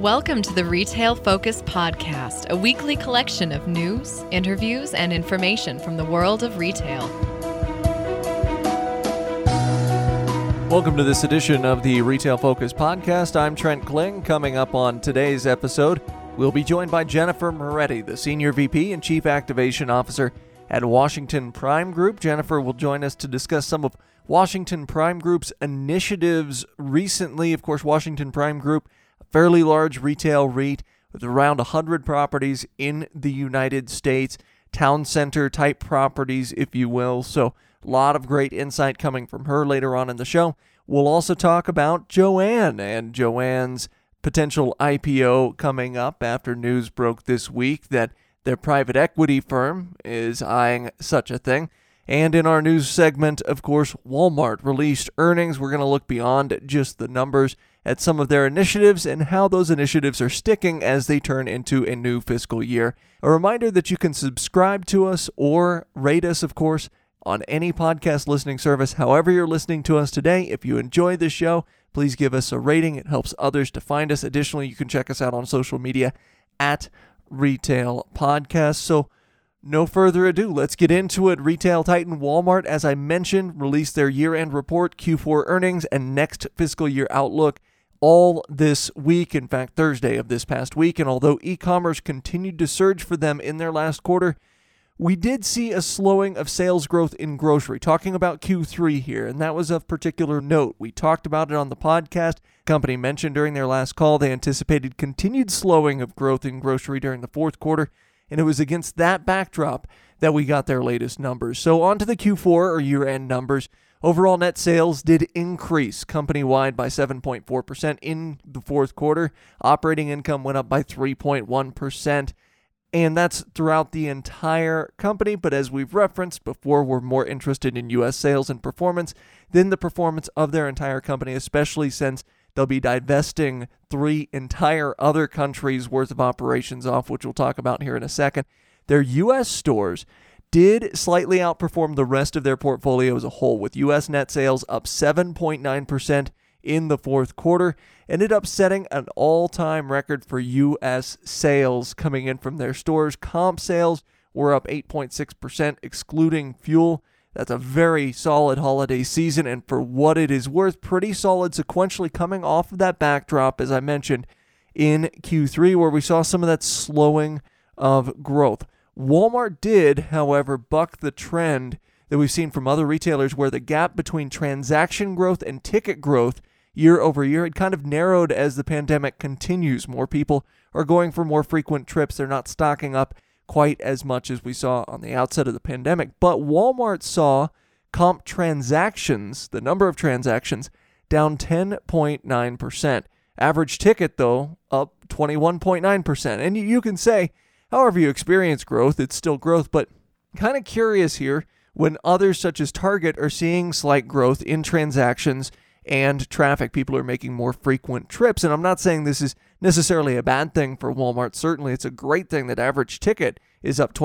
Welcome to the Retail Focus Podcast, a weekly collection of news, interviews, and information from the world of retail. Welcome to this edition of the Retail Focus Podcast. I'm Trent Kling. Coming up on today's episode, we'll be joined by Jennifer Moretti, the Senior VP and Chief Activation Officer at Washington Prime Group. Jennifer will join us to discuss some of Washington Prime Group's initiatives recently. Of course, Washington Prime Group, a fairly large retail REIT with around 100 properties in the United States, town center type properties, if you will. So a lot of great insight coming from her later on in the show. We'll also talk about JOANN and JOANN's potential IPO coming up after news broke this week that their private equity firm is eyeing such a thing. And in our news segment, of course, Walmart released earnings. We're going to look beyond just the numbers at some of their initiatives and how those initiatives are sticking as they turn into a new fiscal year. A reminder that you can subscribe to us or rate us, of course, on any podcast listening service. However you're listening to us today, if you enjoy this show, please give us a rating. It helps others to find us. Additionally, you can check us out on social media at Retail Podcast. So no further ado, let's get into it. Retail titan Walmart, as I mentioned, released their year-end report, Q4 earnings, and next fiscal year outlook all this week, in fact, Thursday of this past week. And although e-commerce continued to surge for them in their last quarter, we did see a slowing of sales growth in grocery, talking about Q3 here, and that was of particular note. We talked about it on the podcast. The company mentioned during their last call they anticipated continued slowing of growth in grocery during the fourth quarter, and it was against that backdrop that we got their latest numbers. So on to the Q4 or year-end numbers. Overall net sales did increase company-wide by 7.4% in the fourth quarter. Operating income went up by 3.1%. And that's throughout the entire company. But as we've referenced before, we're more interested in U.S. sales and performance than the performance of their entire company, especially since they'll be divesting 3 entire other countries' worth of operations off, which we'll talk about here in a second. Their U.S. stores did slightly outperform the rest of their portfolio as a whole, with U.S. net sales up 7.9% in the fourth quarter, ended up setting an all-time record for U.S. sales coming in from their stores. Comp sales were up 8.6%, excluding fuel. That's a very solid holiday season, and for what it is worth, pretty solid sequentially coming off of that backdrop, as I mentioned, in Q3, where we saw some of that slowing of growth. Walmart did, however, buck the trend that we've seen from other retailers, where the gap between transaction growth and ticket growth year over year, it kind of narrowed as the pandemic continues. More people are going for more frequent trips. They're not stocking up quite as much as we saw on the outset of the pandemic. But Walmart saw comp transactions, the number of transactions, down 10.9%. Average ticket, though, up 21.9%. And you can say, however you experience growth, it's still growth. But kind of curious here, when others such as Target are seeing slight growth in transactions and traffic, people are making more frequent trips. And I'm not saying this is necessarily a bad thing for Walmart. Certainly, it's a great thing that average ticket is up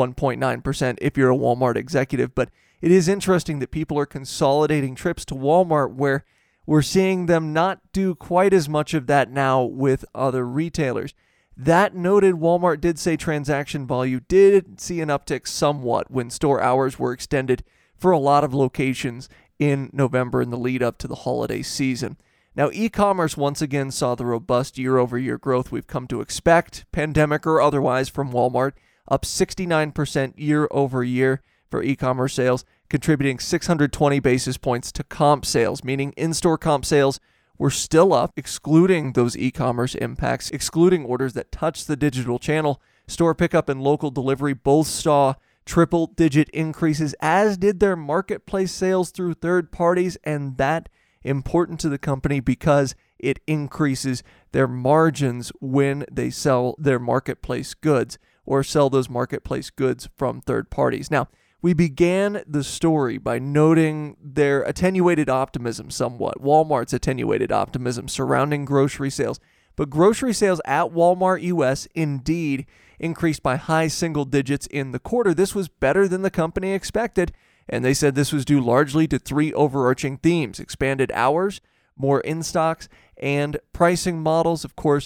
21.9% if you're a Walmart executive. But it is interesting that people are consolidating trips to Walmart, where we're seeing them not do quite as much of that now with other retailers. That noted, Walmart did say transaction volume did see an uptick somewhat when store hours were extended for a lot of locations in November in the lead up to the holiday season. Now, e-commerce once again saw the robust year-over-year growth we've come to expect, pandemic or otherwise, from Walmart, up 69% year-over-year for e-commerce sales, contributing 620 basis points to comp sales, meaning in-store comp sales were still up, excluding those e-commerce impacts, excluding orders that touch the digital channel. Store pickup and local delivery both saw triple-digit increases, as did their marketplace sales through third parties, and that important to the company because it increases their margins when they sell their marketplace goods or sell those marketplace goods from third parties. Now, we began the story by noting their attenuated optimism somewhat, Walmart's attenuated optimism surrounding grocery sales. But grocery sales at Walmart US indeed increased by high single digits in the quarter. This was better than the company expected, and they said this was due largely to 3 overarching themes: expanded hours, more in-stocks, and pricing models. Of course,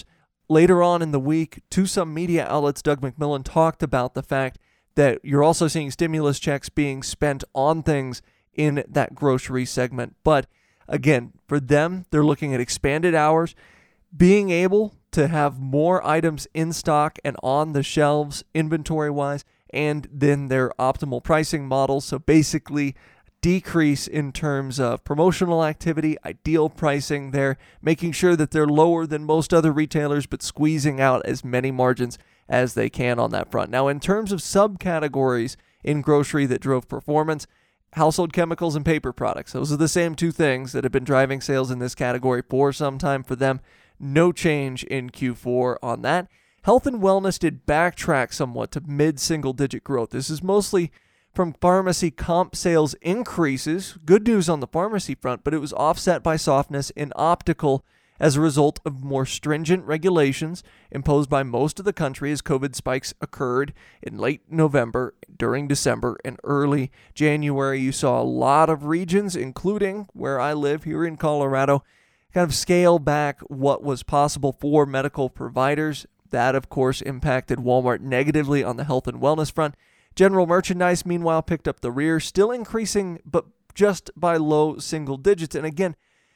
later on in the week, to some media outlets, Doug McMillon talked about the fact that you're also seeing stimulus checks being spent on things in that grocery segment. But again, for them, they're looking at expanded hours, being able to have more items in stock and on the shelves inventory-wise, and then their optimal pricing model. So basically, decrease in terms of promotional activity, ideal pricing there, making sure that they're lower than most other retailers, but squeezing out as many margins as they can on that front. Now, in terms of subcategories in grocery that drove performance, household chemicals and paper products. Those are the same two things that have been driving sales in this category for some time for them. No change in Q4 on that. Health and wellness did backtrack somewhat to mid-single digit growth. This is mostly from pharmacy comp sales increases. Good news on the pharmacy front, but it was offset by softness in optical as a result of more stringent regulations imposed by most of the country as COVID spikes occurred in late November, during December, and early January. You saw a lot of regions, including where I live here in Colorado, kind of scale back what was possible for medical providers. That, of course, impacted Walmart negatively on the health and wellness front. General merchandise, meanwhile, picked up the rear, still increasing, but just by low single digits. And again,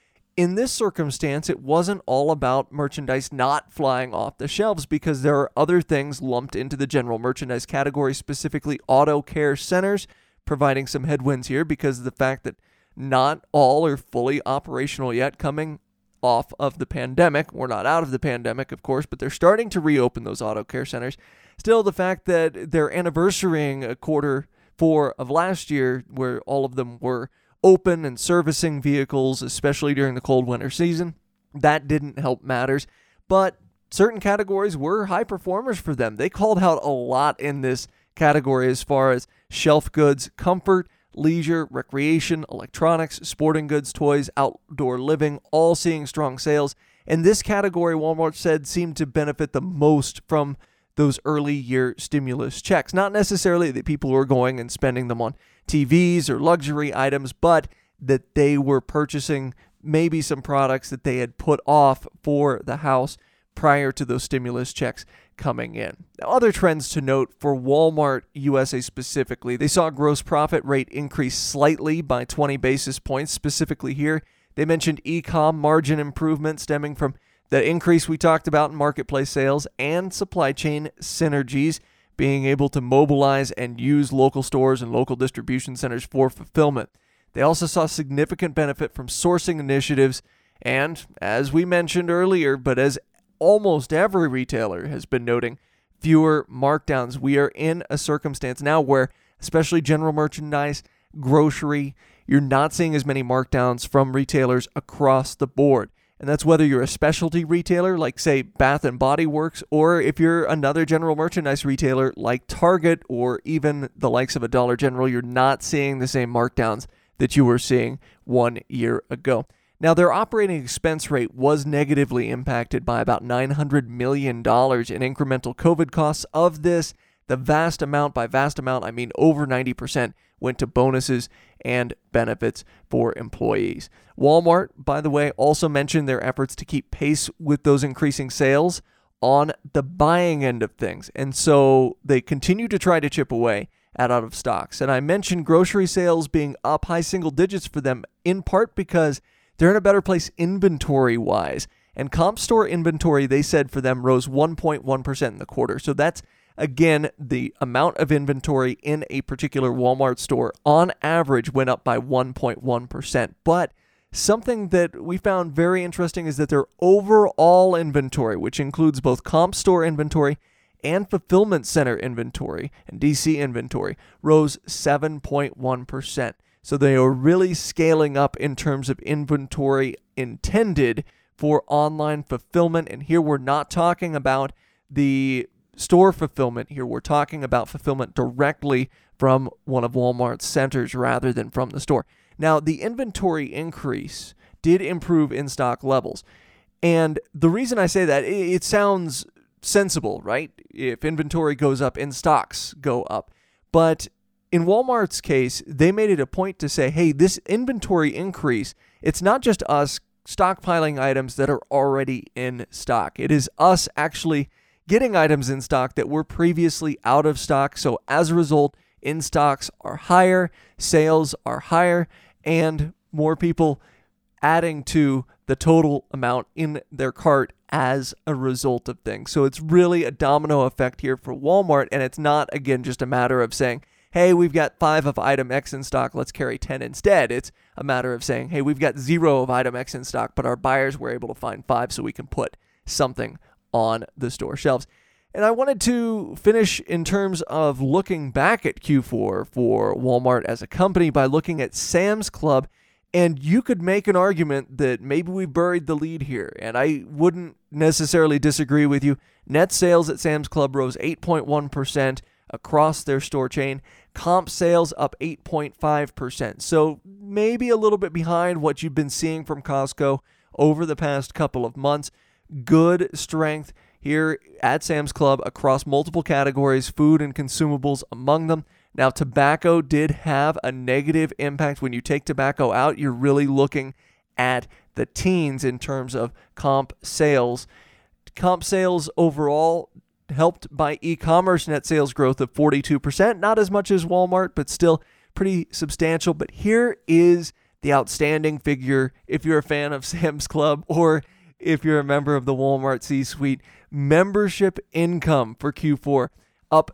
in this circumstance, it wasn't all about merchandise not flying off the shelves because there are other things lumped into the general merchandise category, specifically auto care centers, providing some headwinds here because of the fact that not all are fully operational yet coming off of the pandemic. We're not out of the pandemic, of course, but they're starting to reopen those auto care centers. Still, the fact that they're anniversarying a quarter four of last year where all of them were open and servicing vehicles, especially during the cold winter season, that didn't help matters. But certain categories were high performers for them. They called out a lot in this category as far as shelf goods, comfort, leisure, recreation, electronics, sporting goods, toys, outdoor living, all seeing strong sales. And this category, Walmart said, seemed to benefit the most from those early year stimulus checks. Not necessarily that people were going and spending them on TVs or luxury items, but that they were purchasing maybe some products that they had put off for the house prior to those stimulus checks coming in. Now, other trends to note for Walmart USA specifically, they saw gross profit rate increase slightly by 20 basis points. Specifically here, they mentioned e-com margin improvement stemming from the increase we talked about in marketplace sales and supply chain synergies, being able to mobilize and use local stores and local distribution centers for fulfillment. They also saw significant benefit from sourcing initiatives and, as we mentioned earlier, but as almost every retailer has been noting, fewer markdowns. We are in a circumstance now where, especially general merchandise, grocery, you're not seeing as many markdowns from retailers across the board. And that's whether you're a specialty retailer like, say, Bath & Body Works, or if you're another general merchandise retailer like Target or even the likes of a Dollar General, you're not seeing the same markdowns that you were seeing 1 year ago. Now, their operating expense rate was negatively impacted by about $900 million in incremental COVID costs. Of this, the vast amount, by vast amount, I mean over 90%, went to bonuses and benefits for employees. Walmart, by the way, also mentioned their efforts to keep pace with those increasing sales on the buying end of things. And so they continue to try to chip away at out of stocks. And I mentioned grocery sales being up high single digits for them, in part because they're in a better place inventory-wise. And comp store inventory, they said for them, rose 1.1% in the quarter. So that's, again, the amount of inventory in a particular Walmart store on average went up by 1.1%. But something that we found very interesting is that their overall inventory, which includes both comp store inventory and fulfillment center inventory and DC inventory, rose 7.1%. So they are really scaling up in terms of inventory intended for online fulfillment. And here we're not talking about the store fulfillment. Here we're talking about fulfillment directly from one of Walmart's centers rather than from the store. Now, the inventory increase did improve in-stock levels. And the reason I say that, it sounds sensible, right? If inventory goes up, in-stocks go up. But in Walmart's case, they made it a point to say, hey, this inventory increase, it's not just us stockpiling items that are already in stock. It is us actually getting items in stock that were previously out of stock. So as a result, in stocks are higher, sales are higher, and more people adding to the total amount in their cart as a result of things. So it's really a domino effect here for Walmart, and it's not, again, just a matter of saying, hey, we've got 5 of item X in stock, let's carry 10 instead. It's a matter of saying, hey, we've got 0 of item X in stock, but our buyers were able to find 5 so we can put something on the store shelves. And I wanted to finish in terms of looking back at Q4 for Walmart as a company by looking at Sam's Club. And you could make an argument that maybe we buried the lead here, and I wouldn't necessarily disagree with you. Net sales at Sam's Club rose 8.1% across their store chain. Comp sales up 8.5%. So maybe a little bit behind what you've been seeing from Costco over the past couple of months. Good strength here at Sam's Club across multiple categories, food and consumables among them. Now, tobacco did have a negative impact. When you take tobacco out, you're really looking at the teens in terms of comp sales. Comp sales overall helped by e-commerce net sales growth of 42%. Not as much as Walmart, but still pretty substantial. But here is the outstanding figure if you're a fan of Sam's Club or if you're a member of the Walmart C-Suite. Membership income for Q4 up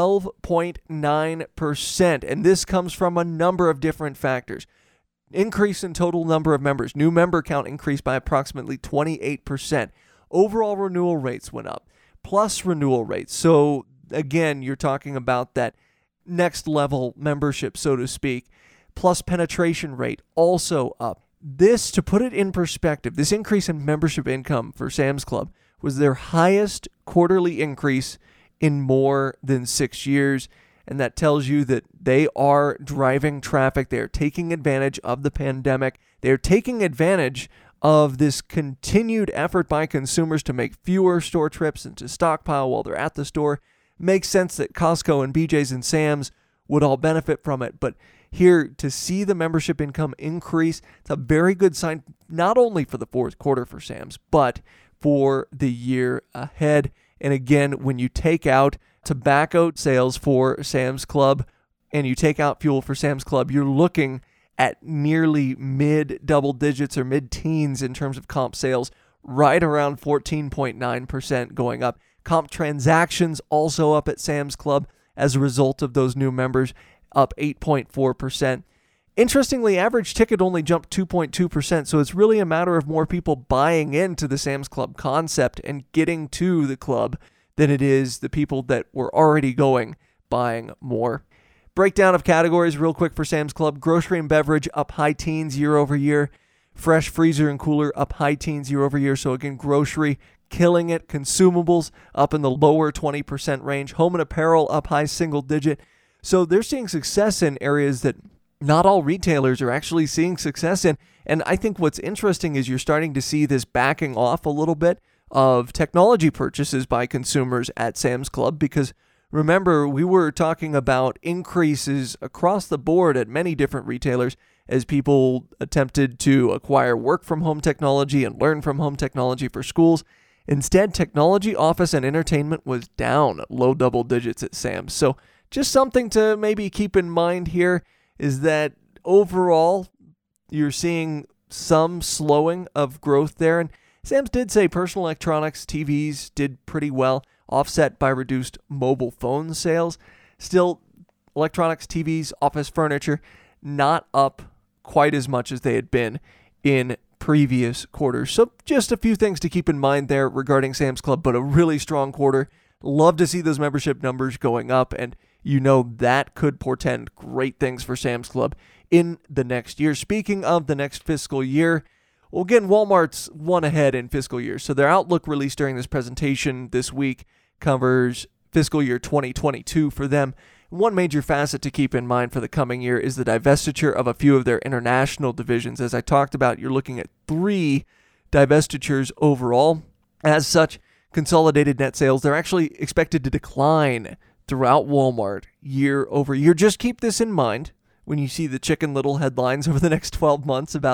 12.9%. And this comes from a number of different factors. Increase in total number of members. New member count increased by approximately 28%. Overall renewal rates went up, plus renewal rates. So again, you're talking about that next level membership, so to speak, plus penetration rate also up. This, to put it in perspective, this increase in membership income for Sam's Club was their highest quarterly increase in more than 6 years. And that tells you that they are driving traffic. They are taking advantage of the pandemic. They are taking advantage of this continued effort by consumers to make fewer store trips and to stockpile while they're at the store. Makes sense that Costco and BJ's and Sam's would all benefit from it. But here, to see the membership income increase, it's a very good sign, not only for the fourth quarter for Sam's, but for the year ahead. And again, when you take out tobacco sales for Sam's Club and you take out fuel for Sam's Club, you're looking at nearly mid-double digits or mid-teens in terms of comp sales, right around 14.9% going up. Comp transactions also up at Sam's Club as a result of those new members, up 8.4%. Interestingly, average ticket only jumped 2.2%, so it's really a matter of more people buying into the Sam's Club concept and getting to the club than it is the people that were already going buying more. Breakdown of categories real quick for Sam's Club. Grocery and beverage up high teens year over year. Fresh freezer and cooler up high teens year over year. So again, grocery killing it. Consumables up in the lower 20% range. Home and apparel up high single digit. So they're seeing success in areas that not all retailers are actually seeing success in. And I think what's interesting is you're starting to see this backing off a little bit of technology purchases by consumers at Sam's Club, because remember, we were talking about increases across the board at many different retailers as people attempted to acquire work from home technology and learn from home technology for schools. Instead, technology, office, and entertainment was down low double digits at Sam's. So just something to maybe keep in mind here is that overall, you're seeing some slowing of growth there. And Sam's did say personal electronics, TVs did pretty well, offset by reduced mobile phone sales. Still, electronics, TVs, office furniture, not up quite as much as they had been in previous quarters. So just a few things to keep in mind there regarding Sam's Club, but a really strong quarter. Love to see those membership numbers going up, and you know that could portend great things for Sam's Club in the next year. Speaking of the next fiscal year, well, again, Walmart's one ahead in fiscal year. So their outlook released during this presentation this week covers fiscal year 2022 for them. One major facet to keep in mind for the coming year is the divestiture of a few of their international divisions. As I talked about, you're looking at 3 divestitures overall. As such, consolidated net sales, they're actually expected to decline throughout Walmart year over year. Just keep this in mind when you see the Chicken Little headlines over the next 12 months about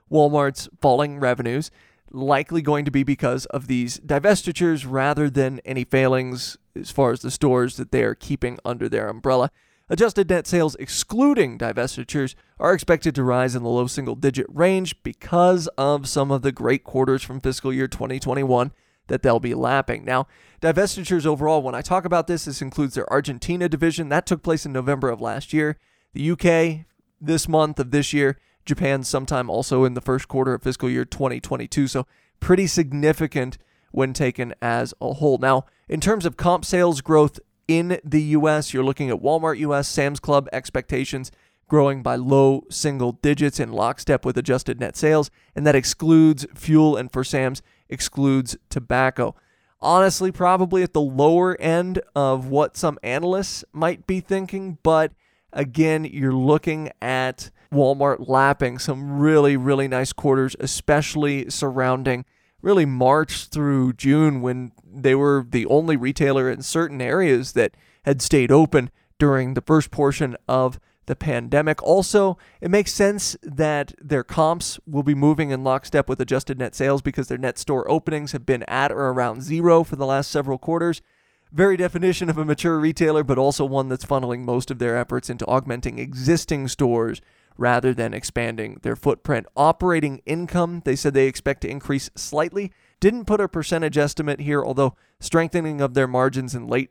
Walmart's falling revenues, likely going to be because of these divestitures rather than any failings as far as the stores that they are keeping under their umbrella. Adjusted net sales excluding divestitures are expected to rise in the low single-digit range because of some of the great quarters from fiscal year 2021 that they'll be lapping. Now, divestitures overall, when I talk about this includes their Argentina division. That took place in November of last year. The UK this month of this year. Japan sometime also in the first quarter of fiscal year 2022. So pretty significant when taken as a whole. Now, in terms of comp sales growth in the U.S., you're looking at Walmart U.S., Sam's Club expectations growing by low single digits in lockstep with adjusted net sales, and that excludes fuel and for Sam's excludes tobacco. Honestly, probably at the lower end of what some analysts might be thinking, but again, you're looking at Walmart lapping some really, really nice quarters, especially surrounding really March through June when they were the only retailer in certain areas that had stayed open during the first portion of the pandemic. Also, it makes sense that their comps will be moving in lockstep with adjusted net sales because their net store openings have been at or around zero for the last several quarters. Very definition of a mature retailer, but also one that's funneling most of their efforts into augmenting existing stores rather than expanding their footprint. Operating income, they said they expect to increase slightly. Didn't put a percentage estimate here, although strengthening of their margins in late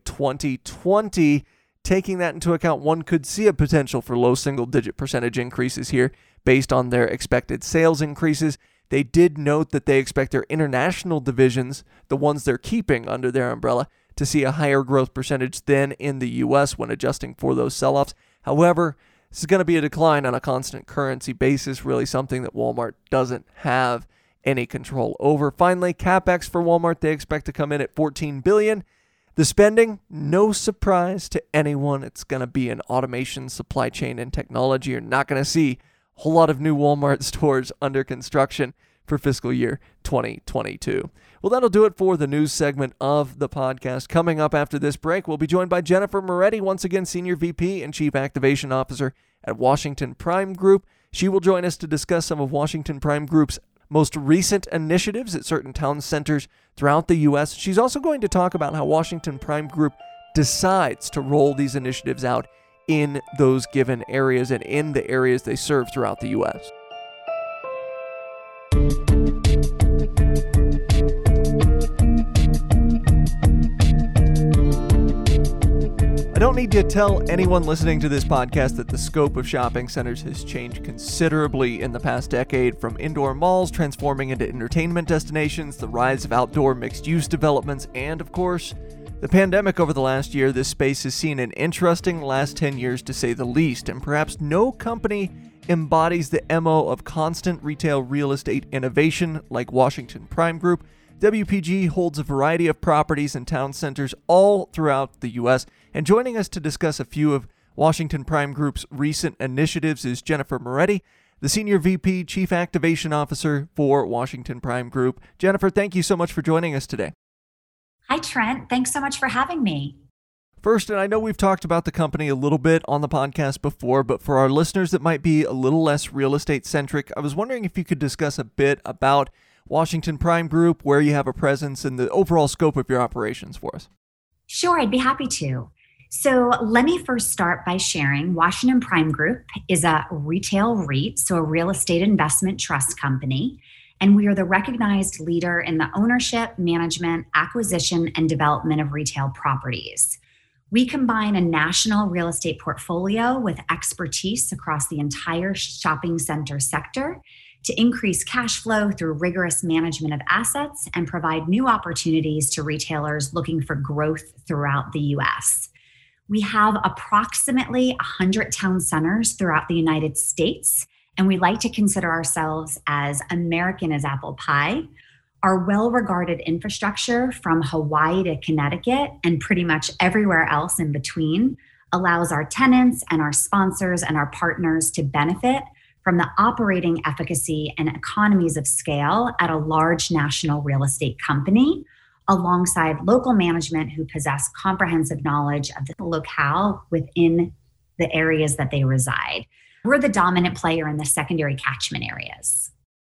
2020, taking that into account, one could see a potential for low single-digit percentage increases here based on their expected sales increases. They did note that they expect their international divisions, the ones they're keeping under their umbrella, to see a higher growth percentage than in the U.S. when adjusting for those sell-offs. However, this is going to be a decline on a constant currency basis, really something that Walmart doesn't have any control over. Finally, CapEx for Walmart, they expect to come in at $14 billion. The spending, no surprise to anyone, it's going to be in automation, supply chain, and technology. You're not going to see a whole lot of new Walmart stores under construction for fiscal year 2022. Well, that'll do it for the news segment of the podcast. Coming up after this break, we'll be joined by Jennifer Moretti, once again Senior VP and Chief Activation Officer at Washington Prime Group. She will join us to discuss some of Washington Prime Group's most recent initiatives at certain town centers throughout the U.S. She's also going to talk about how Washington Prime Group decides to roll these initiatives out in those given areas and in the areas they serve throughout the U.S. I don't need to tell anyone listening to this podcast that the scope of shopping centers has changed considerably in the past decade, from indoor malls transforming into entertainment destinations, the rise of outdoor mixed-use developments, and, of course, the pandemic over the last year. This space has seen an interesting last 10 years, to say the least, and perhaps no company embodies the MO of constant retail real estate innovation like Washington Prime Group. WPG holds a variety of properties and town centers all throughout the U.S., and joining us to discuss a few of Washington Prime Group's recent initiatives is Jennifer Moretti, the Senior VP Chief Activation Officer for Washington Prime Group. Jennifer, thank you so much for joining us today. Hi, Trent. Thanks so much for having me. First, and I know we've talked about the company a little bit on the podcast before, but for our listeners that might be a little less real estate centric, I was wondering if you could discuss a bit about Washington Prime Group, where you have a presence, and the overall scope of your operations for us. Sure, I'd be happy to. So let me first start by sharing Washington Prime Group is a retail REIT, so a real estate investment trust company, and we are the recognized leader in the ownership, management, acquisition, and development of retail properties. We combine a national real estate portfolio with expertise across the entire shopping center sector to increase cash flow through rigorous management of assets and provide new opportunities to retailers looking for growth throughout the U.S. We have approximately 100 town centers throughout the United States, and we like to consider ourselves as American as apple pie. Our well-regarded infrastructure from Hawaii to Connecticut and pretty much everywhere else in between allows our tenants and our sponsors and our partners to benefit from the operating efficacy and economies of scale at a large national real estate company, alongside local management who possess comprehensive knowledge of the locale within the areas that they reside. We're the dominant player in the secondary catchment areas.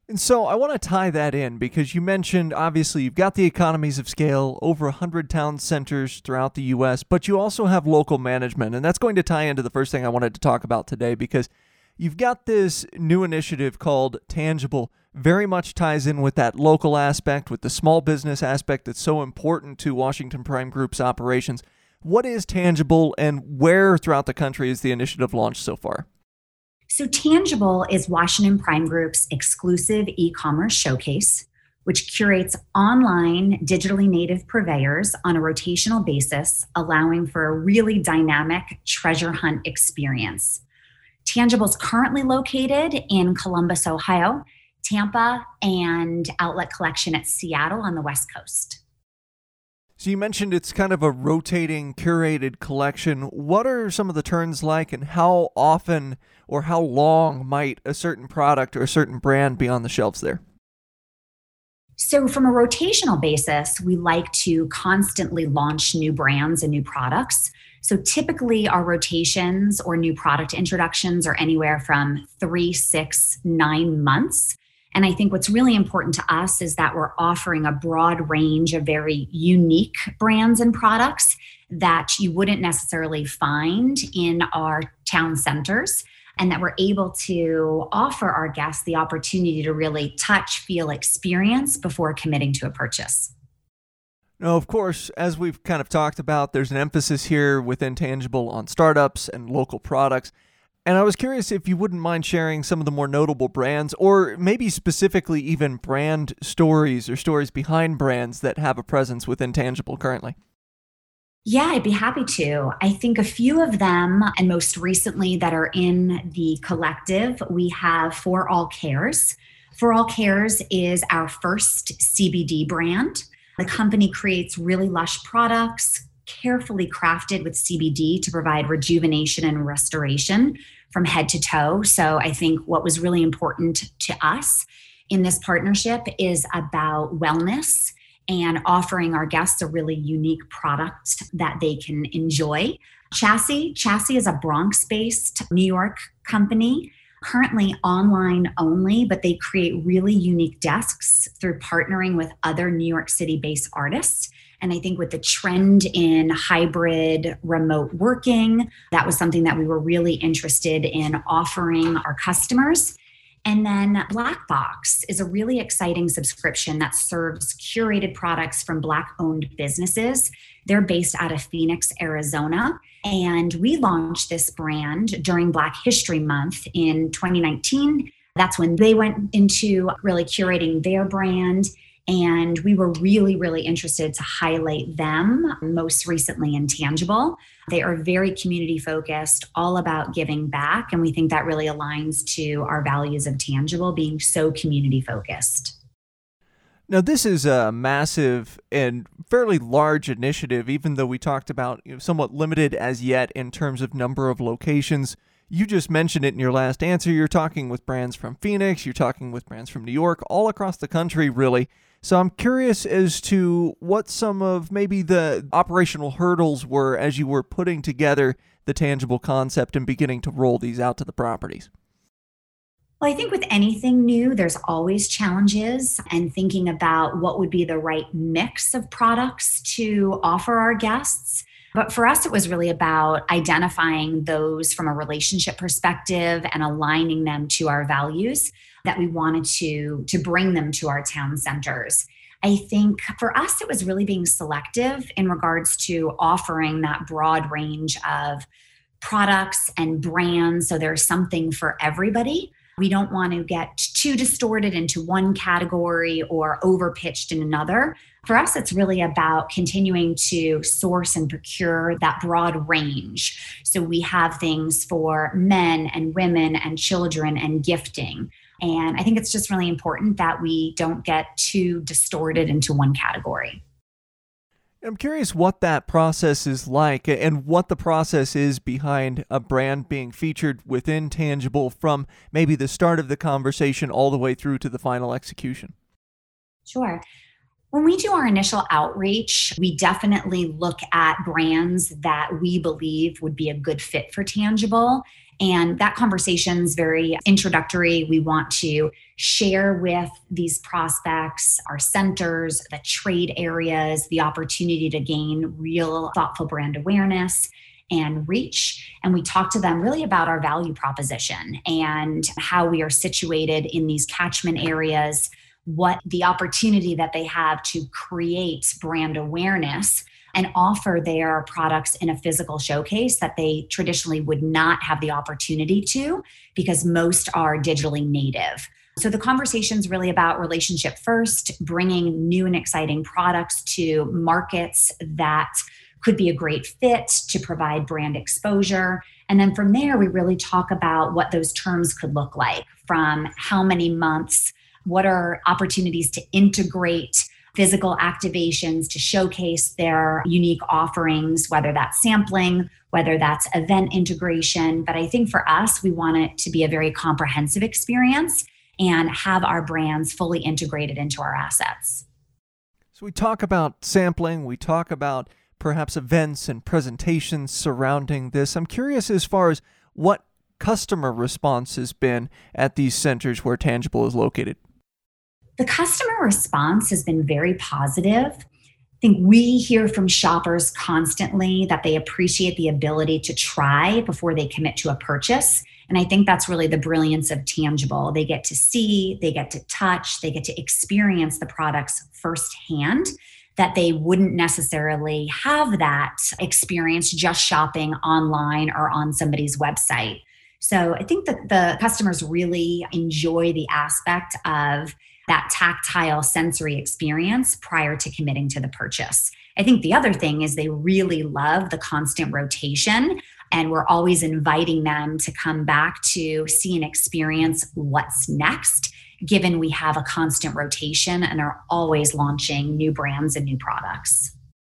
And so I want to tie that in because you mentioned, obviously, you've got the economies of scale, over 100 town centers throughout the U.S., but you also have local management. And that's going to tie into the first thing I wanted to talk about today because you've got this new initiative called Tangible, very much ties in with that local aspect, with the small business aspect that's so important to Washington Prime Group's operations. What is Tangible and where throughout the country is the initiative launched so far? So Tangible is Washington Prime Group's exclusive e-commerce showcase, which curates online digitally native purveyors on a rotational basis, allowing for a really dynamic treasure hunt experience. Tangible is currently located in Columbus, Ohio, Tampa, and Outlet Collection at Seattle on the West Coast. So you mentioned it's kind of a rotating, curated collection. What are some of the turns like, and how often or how long might a certain product or a certain brand be on the shelves there? So from a rotational basis, we like to constantly launch new brands and new products. So typically our rotations or new product introductions are anywhere from 3, 6, 9 months. And I think what's really important to us is that we're offering a broad range of very unique brands and products that you wouldn't necessarily find in our town centers, and that we're able to offer our guests the opportunity to really touch, feel, experience before committing to a purchase. Now, of course, as we've kind of talked about, there's an emphasis here within Tangible on startups and local products. And I was curious if you wouldn't mind sharing some of the more notable brands, or maybe specifically even brand stories or stories behind brands that have a presence within Tangible currently. Yeah, I'd be happy to. I think a few of them, and most recently that are in the collective, we have For All Cares. For All Cares is our first CBD brand. The company creates really lush products, carefully crafted with CBD to provide rejuvenation and restoration from head to toe. So I think what was really important to us in this partnership is about wellness and offering our guests a really unique product that they can enjoy. Chassis is a Bronx-based New York company, currently online only, but they create really unique desks through partnering with other New York City-based artists. And I think with the trend in hybrid remote working, that was something that we were really interested in offering our customers. And then Black Box is a really exciting subscription that serves curated products from Black-owned businesses. They're based out of Phoenix, Arizona. And we launched this brand during Black History Month in 2019. That's when they went into really curating their brand. And we were really, really interested to highlight them most recently in Tangible. They are very community focused, all about giving back. And we think that really aligns to our values of Tangible being so community focused. Now, this is a massive and fairly large initiative, even though we talked about somewhat limited as yet in terms of number of locations. You just mentioned it in your last answer. You're talking with brands from Phoenix, you're talking with brands from New York, all across the country, really. So I'm curious as to what some of maybe the operational hurdles were as you were putting together the Tangible concept and beginning to roll these out to the properties. Well, I think with anything new, there's always challenges, and thinking about what would be the right mix of products to offer our guests. But for us, it was really about identifying those from a relationship perspective and aligning them to our values that we wanted to bring them to our town centers. I think for us, it was really being selective in regards to offering that broad range of products and brands. So there's something for everybody. We don't want to get too distorted into one category or overpitched in another. For us, it's really about continuing to source and procure that broad range. So we have things for men and women and children and gifting. And I think it's just really important that we don't get too distorted into one category. I'm curious what that process is like and what the process is behind a brand being featured within Tangible from maybe the start of the conversation all the way through to the final execution. Sure. When we do our initial outreach, we definitely look at brands that we believe would be a good fit for Tangible. And that conversation is very introductory. We want to share with these prospects our centers, the trade areas, the opportunity to gain real thoughtful brand awareness and reach. And we talk to them really about our value proposition and how we are situated in these catchment areas, what the opportunity that they have to create brand awareness and offer their products in a physical showcase that they traditionally would not have the opportunity to, because most are digitally native. So the conversation is really about relationship first, bringing new and exciting products to markets that could be a great fit to provide brand exposure. And then from there, we really talk about what those terms could look like, from how many months, what are opportunities to integrate physical activations to showcase their unique offerings, whether that's sampling, whether that's event integration. But I think for us, we want it to be a very comprehensive experience and have our brands fully integrated into our assets. So we talk about sampling, we talk about perhaps events and presentations surrounding this. I'm curious as far as what customer response has been at these centers where Tangible is located. The customer response has been very positive. I think we hear from shoppers constantly that they appreciate the ability to try before they commit to a purchase. And I think that's really the brilliance of Tangible. They get to see, they get to touch, they get to experience the products firsthand, that they wouldn't necessarily have that experience just shopping online or on somebody's website. So I think that the customers really enjoy the aspect of that tactile sensory experience prior to committing to the purchase. I think the other thing is they really love the constant rotation, and we're always inviting them to come back to see and experience what's next, given we have a constant rotation and are always launching new brands and new products.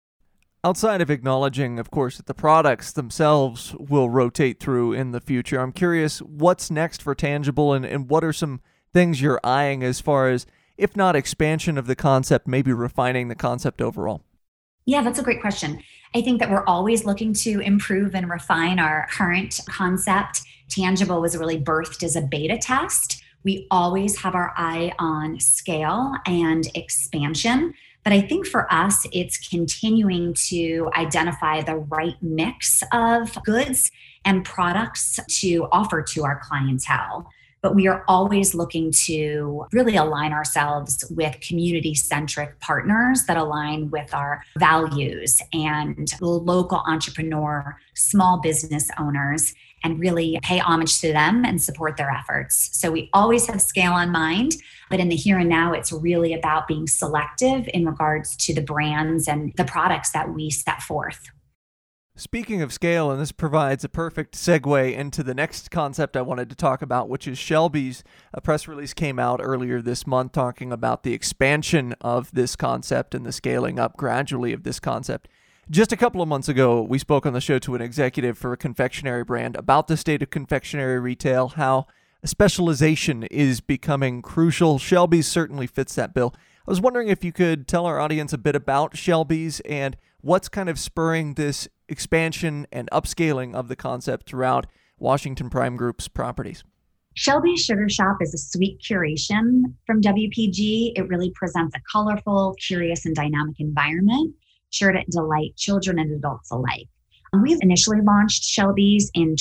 Outside of acknowledging, of course, that the products themselves will rotate through in the future, I'm curious what's next for Tangible and what are some things you're eyeing as far as, if not expansion of the concept, maybe refining the concept overall? Yeah, that's a great question. I think that we're always looking to improve and refine our current concept. Tangible was really birthed as a beta test. We always have our eye on scale and expansion. But I think for us, it's continuing to identify the right mix of goods and products to offer to our clientele. But we are always looking to really align ourselves with community-centric partners that align with our values and local entrepreneur, small business owners, and really pay homage to them and support their efforts. So we always have scale on mind, but in the here and now, it's really about being selective in regards to the brands and the products that we set forth. Speaking of scale, and this provides a perfect segue into the next concept I wanted to talk about, which is Shelby's. A press release came out earlier this month talking about the expansion of this concept and the scaling up gradually of this concept. Just a couple of months ago, we spoke on the show to an executive for a confectionery brand about the state of confectionery retail, how specialization is becoming crucial. Shelby's certainly fits that bill. I was wondering if you could tell our audience a bit about Shelby's and what's kind of spurring this expansion and upscaling of the concept throughout Washington Prime Group's properties. Shelby's Sugar Shop is a sweet curation from WPG. It really presents a colorful, curious, and dynamic environment, sure to delight children and adults alike. We initially launched Shelby's in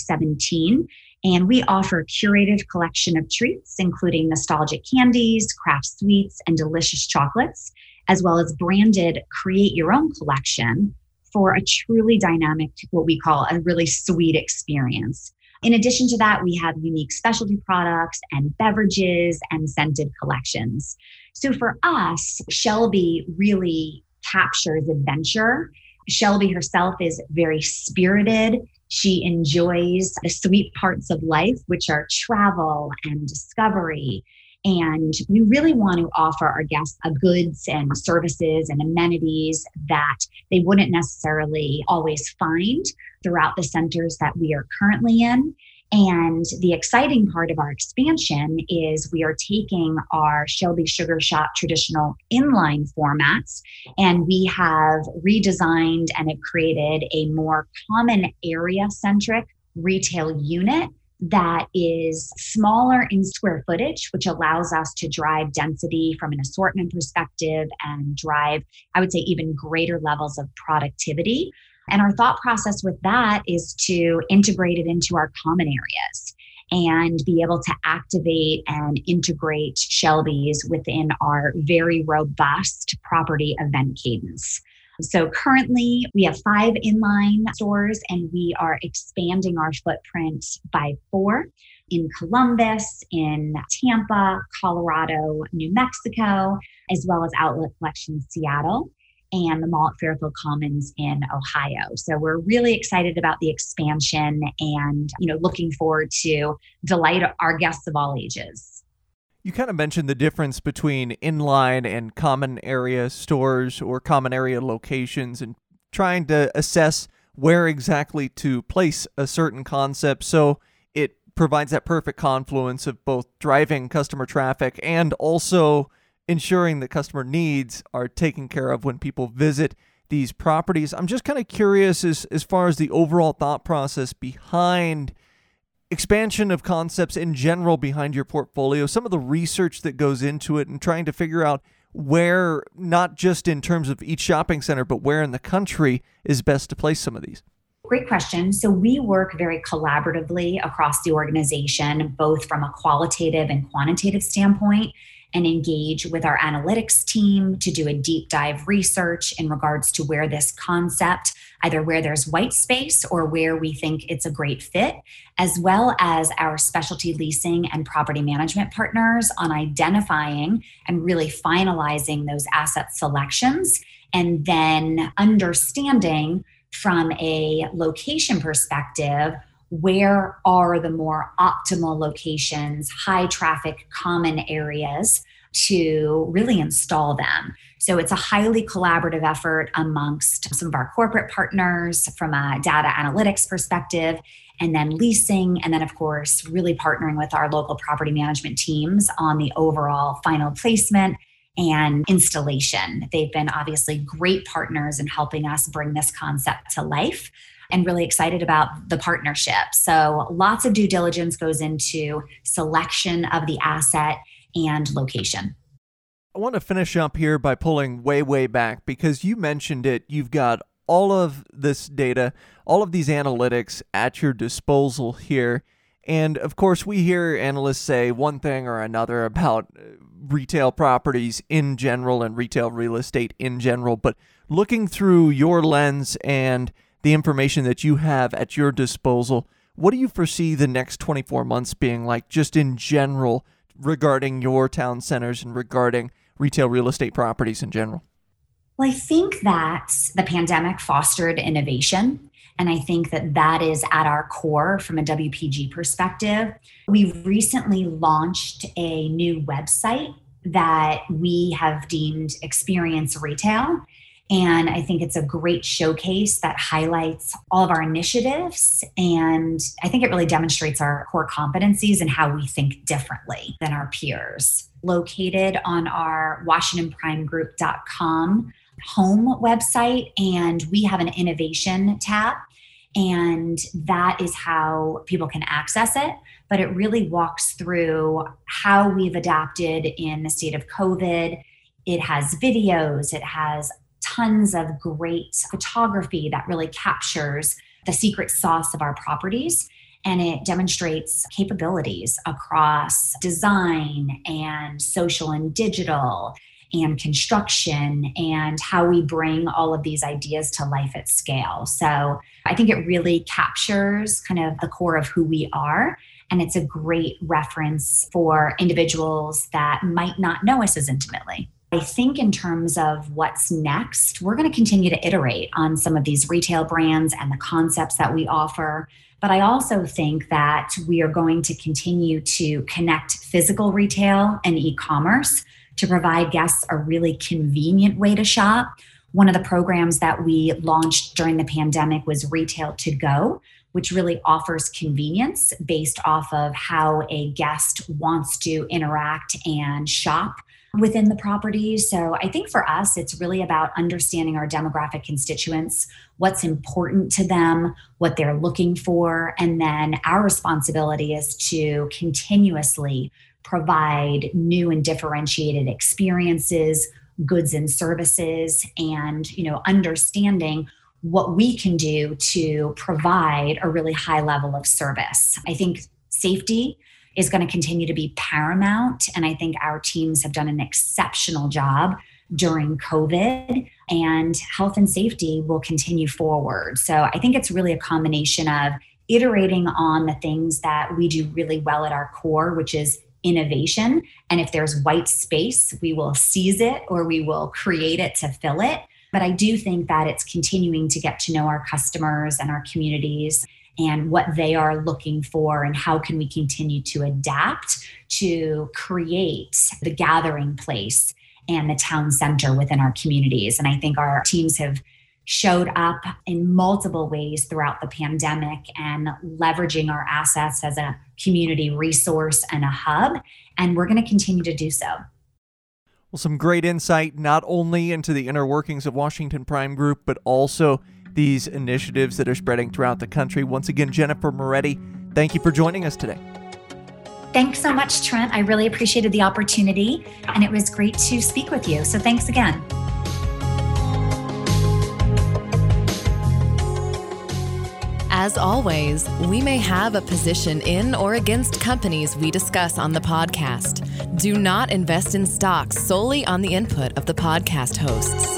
2017, and we offer a curated collection of treats, including nostalgic candies, craft sweets, and delicious chocolates, as well as branded create your own collection for a truly dynamic, what we call a really sweet experience. In addition to that, we have unique specialty products and beverages and scented collections. So for us, Shelby really captures adventure. Shelby herself is very spirited. She enjoys the sweet parts of life, which are travel and discovery. And we really want to offer our guests goods and services and amenities that they wouldn't necessarily always find throughout the centers that we are currently in. And the exciting part of our expansion is we are taking our Shelby Sugar Shop traditional inline formats, and we have redesigned and have created a more common area-centric retail unit that is smaller in square footage, which allows us to drive density from an assortment perspective and drive, I would say, even greater levels of productivity. And our thought process with that is to integrate it into our common areas and be able to activate and integrate Shelby's within our very robust property event cadence. So currently we have 5 inline stores and we are expanding our footprint by 4 in Columbus, in Tampa, Colorado, New Mexico, as well as Outlet Collection Seattle and the mall at Fairfield Commons in Ohio. So we're really excited about the expansion and, looking forward to delight our guests of all ages. You kind of mentioned the difference between inline and common area stores or common area locations and trying to assess where exactly to place a certain concept so it provides that perfect confluence of both driving customer traffic and also ensuring that customer needs are taken care of when people visit these properties. I'm just kind of curious as far as the overall thought process behind expansion of concepts in general behind your portfolio, some of the research that goes into it and trying to figure out where, not just in terms of each shopping center, but where in the country is best to place some of these. Great question. So we work very collaboratively across the organization, both from a qualitative and quantitative standpoint, and engage with our analytics team to do a deep dive research in regards to where this concept, either where there's white space or where we think it's a great fit, as well as our specialty leasing and property management partners on identifying and really finalizing those asset selections, and then understanding from a location perspective, where are the more optimal locations, high traffic common areas to really install them. So it's a highly collaborative effort amongst some of our corporate partners from a data analytics perspective, and then leasing, and then of course, really partnering with our local property management teams on the overall final placement and installation. They've been obviously great partners in helping us bring this concept to life, and really excited about the partnership. So lots of due diligence goes into selection of the asset and location. I want to finish up here by pulling way back because you mentioned it. You've got all of this data, all of these analytics at your disposal here. And of course, we hear analysts say one thing or another about retail properties in general and retail real estate in general. But looking through your lens and the information that you have at your disposal, what do you foresee the next 24 months being like just in general regarding your town centers and regarding retail real estate properties in general? Well, I think that the pandemic fostered innovation. And I think that that is at our core from a WPG perspective. We recently launched a new website that we have deemed Experience Retail. And I think it's a great showcase that highlights all of our initiatives. And I think it really demonstrates our core competencies and how we think differently than our peers. Located on our WashingtonPrimeGroup.com home website, and we have an innovation tab. And that is how people can access it. But it really walks through how we've adapted in the state of COVID. It has videos, it has tons of great photography that really captures the secret sauce of our properties. And it demonstrates capabilities across design and social and digital and construction and how we bring all of these ideas to life at scale. So I think it really captures kind of the core of who we are. And it's a great reference for individuals that might not know us as intimately. I think in terms of what's next, we're going to continue to iterate on some of these retail brands and the concepts that we offer. But I also think that we are going to continue to connect physical retail and e-commerce to provide guests a really convenient way to shop. One of the programs that we launched during the pandemic was Retail to Go, which really offers convenience based off of how a guest wants to interact and shop within the property. So I think for us, it's really about understanding our demographic constituents, what's important to them, what they're looking for. And then our responsibility is to continuously provide new and differentiated experiences, goods and services, and, understanding what we can do to provide a really high level of service. I think safety is going to continue to be paramount. And I think our teams have done an exceptional job during COVID, and health and safety will continue forward. So I think it's really a combination of iterating on the things that we do really well at our core, which is innovation. And if there's white space, we will seize it or we will create it to fill it. But I do think that it's continuing to get to know our customers and our communities and what they are looking for, and how can we continue to adapt to create the gathering place and the town center within our communities. And I think our teams have showed up in multiple ways throughout the pandemic and leveraging our assets as a community resource and a hub. And we're going to continue to do so. Well, some great insight, not only into the inner workings of Washington Prime Group, but also these initiatives that are spreading throughout the country. Once again, Jennifer Moretti, thank you for joining us today. Thanks so much, Trent. I really appreciated the opportunity, and it was great to speak with you. So thanks again. As always, we may have a position in or against companies we discuss on the podcast. Do not invest in stocks solely on the input of the podcast hosts.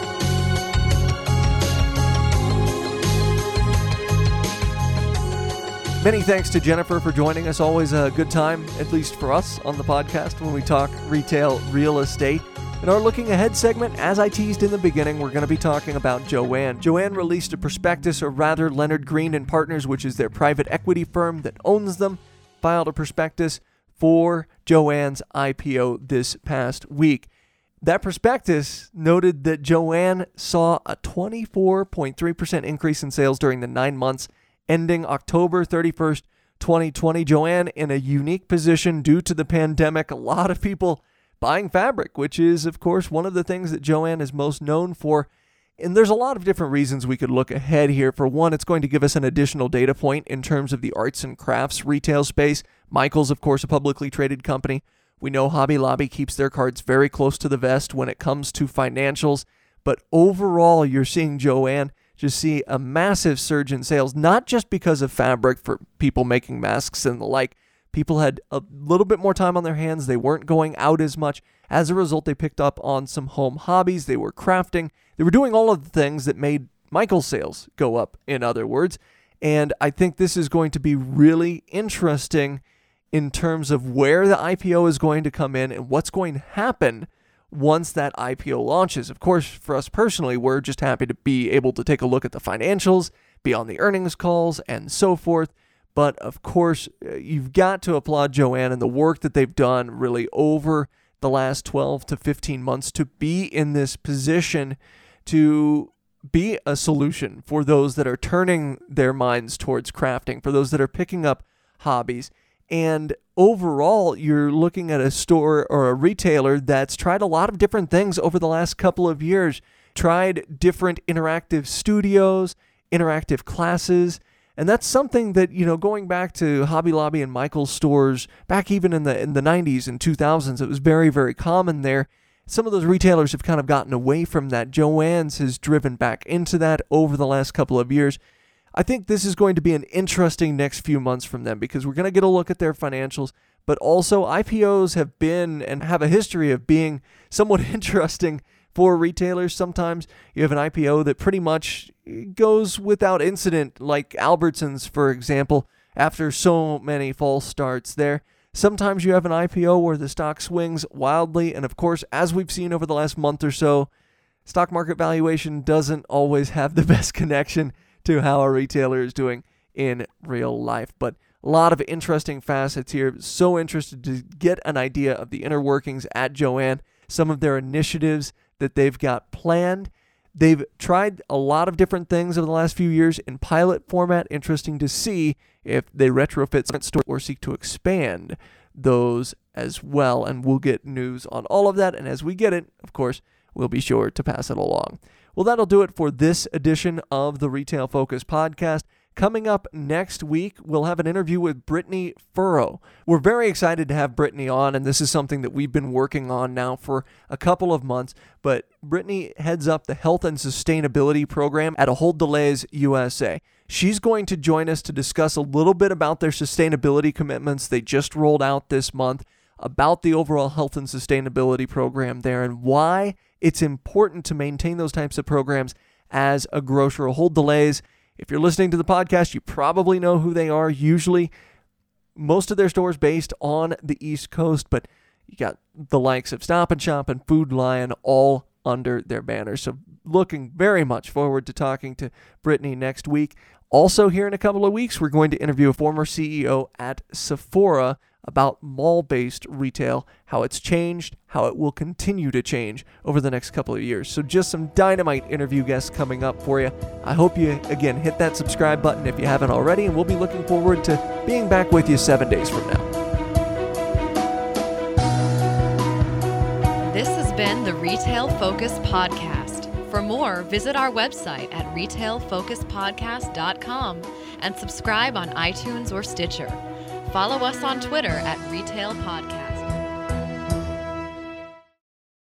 Many thanks to Jennifer for joining us. Always a good time, at least for us on the podcast, when we talk retail real estate. In our Looking Ahead segment, as I teased in the beginning, we're going to be talking about JOANN. JOANN released a prospectus, or rather Leonard Green and Partners, which is their private equity firm that owns them, filed a prospectus for JOANN's IPO this past week. That prospectus noted that JOANN saw a 24.3% increase in sales during the 9 months ending October 31st, 2020. JOANN in a unique position due to the pandemic. A lot of people buying fabric, which is, of course, one of the things that JOANN is most known for. And there's a lot of different reasons we could look ahead here. For one, it's going to give us an additional data point in terms of the arts and crafts retail space. Michaels, of course, a publicly traded company. We know Hobby Lobby keeps their cards very close to the vest when it comes to financials. But overall, you're seeing JOANN just see a massive surge in sales, not just because of fabric for people making masks and the like. People had a little bit more time on their hands. They weren't going out as much. As a result, they picked up on some home hobbies. They were crafting. They were doing all of the things that made Michael's sales go up, in other words. And I think this is going to be really interesting in terms of where the IPO is going to come in and what's going to happen once that IPO launches. Of course, for us personally, we're just happy to be able to take a look at the financials, be on the earnings calls, and so forth. But of course, you've got to applaud JOANN and the work that they've done really over the last 12 to 15 months to be in this position to be a solution for those that are turning their minds towards crafting, for those that are picking up hobbies. And overall, you're looking at a store or a retailer that's tried a lot of different things over the last couple of years, tried different interactive studios, interactive classes. And that's something that, going back to Hobby Lobby and Michael's stores, back even in the 90s and 2000s, it was very, very common there. Some of those retailers have kind of gotten away from that. JOANN's has driven back into that over the last couple of years. I think this is going to be an interesting next few months from them because we're going to get a look at their financials, but also IPOs have been and have a history of being somewhat interesting for retailers. Sometimes you have an IPO that pretty much goes without incident, like Albertsons, for example, after so many false starts there. Sometimes you have an IPO where the stock swings wildly, and of course, as we've seen over the last month or so, stock market valuation doesn't always have the best connection to how a retailer is doing in real life. But a lot of interesting facets here. So interested to get an idea of the inner workings at JOANN, some of their initiatives that they've got planned. They've tried a lot of different things over the last few years in pilot format. Interesting to see if they retrofit store or seek to expand those as well. And we'll get news on all of that. And as we get it, of course, we'll be sure to pass it along. Well, that'll do it for this edition of the Retail Focus podcast. Coming up next week, we'll have an interview with Brittany Furrow. We're very excited to have Brittany on, and this is something that we've been working on now for a couple of months. But Brittany heads up the Health and Sustainability Program at Ahold Delhaize USA. She's going to join us to discuss a little bit about their sustainability commitments they just rolled out this month, about the overall health and sustainability program there, and why it's important to maintain those types of programs as a grocer. Ahold Delhaize, if you're listening to the podcast, you probably know who they are. Usually, most of their stores based on the East Coast, but you got the likes of Stop & Shop and Food Lion all under their banner. So looking very much forward to talking to Brittany next week. Also, here in a couple of weeks, we're going to interview a former CEO at Sephora about mall-based retail, how it's changed, how it will continue to change over the next couple of years. So just some dynamite interview guests coming up for you. I hope you, again, hit that subscribe button if you haven't already, and we'll be looking forward to being back with you 7 days from now. This has been the Retail Focus Podcast. For more, visit our website at retailfocuspodcast.com and subscribe on iTunes or Stitcher. Follow us on Twitter at Retail Podcast.